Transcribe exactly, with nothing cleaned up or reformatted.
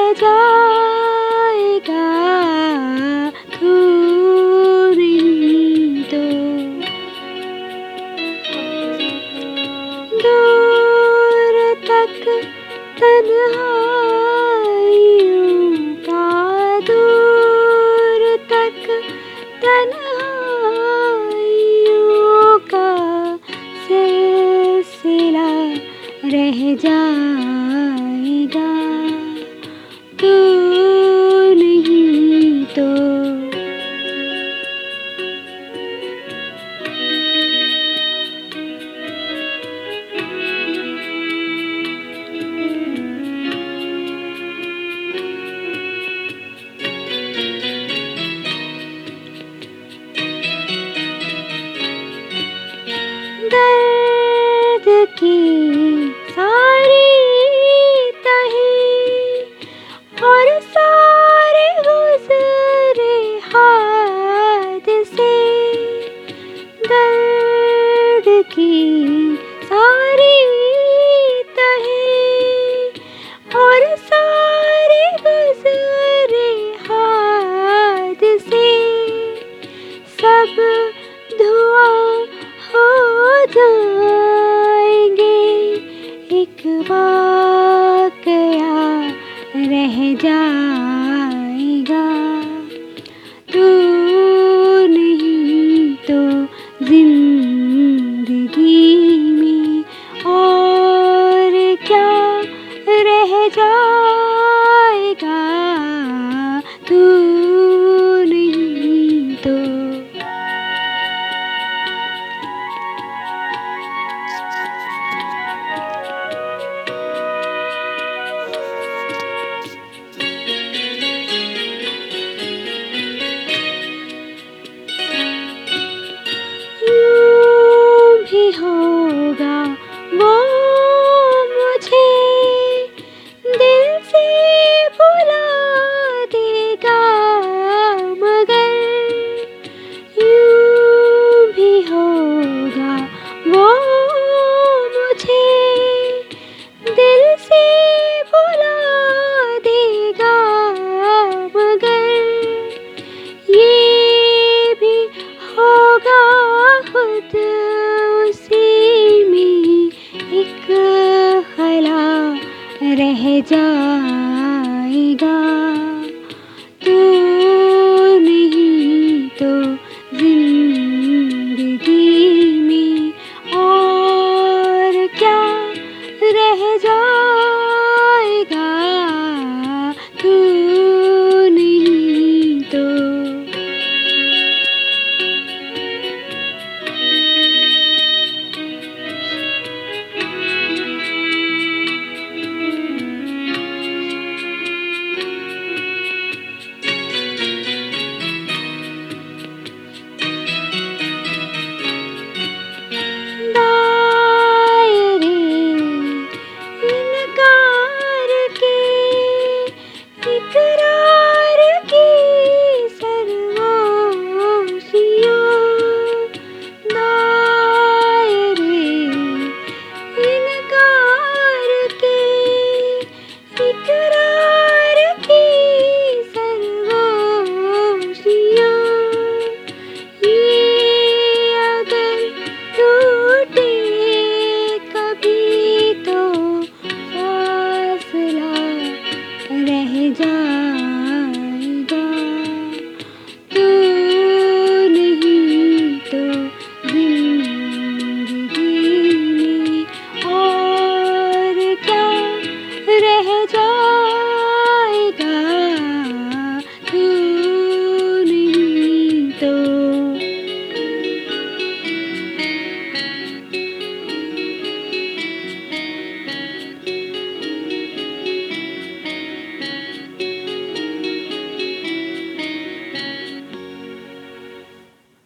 जाएगा तू नहीं तो। दूर तक तन्हाइयों का, दूर तक तन्हाइयों का सिलसिला रह जाएगा तू नहीं तो। दर्द की सारी तही और सारे गुज़रे हादसे, दर्द की सारी तही और सारे गुज़रे हादसे, सब धुआं हो जाएंगे, एक वाक़या रह जाएगा तू नहीं तो। ज़िंदगी में और क्या रह जाएगा तू नहीं तो। यूं भी होगा वो मुझे दिल से बुला देगा, मगर यूं भी होगा वो मुझे दिल से बुला देगा, मगर ये भी होगा खुद उसी में एक खला रह जाएगा तू नहीं तो। ज़िंदगी में और क्या रह जाएगा तू नहीं तो। दायरे इनकार के, इकरार की सरगोशियों, दायरे इनकार के, इकरार की सरगोशियों, ये अगर टूटे कभी तो फासला रह जा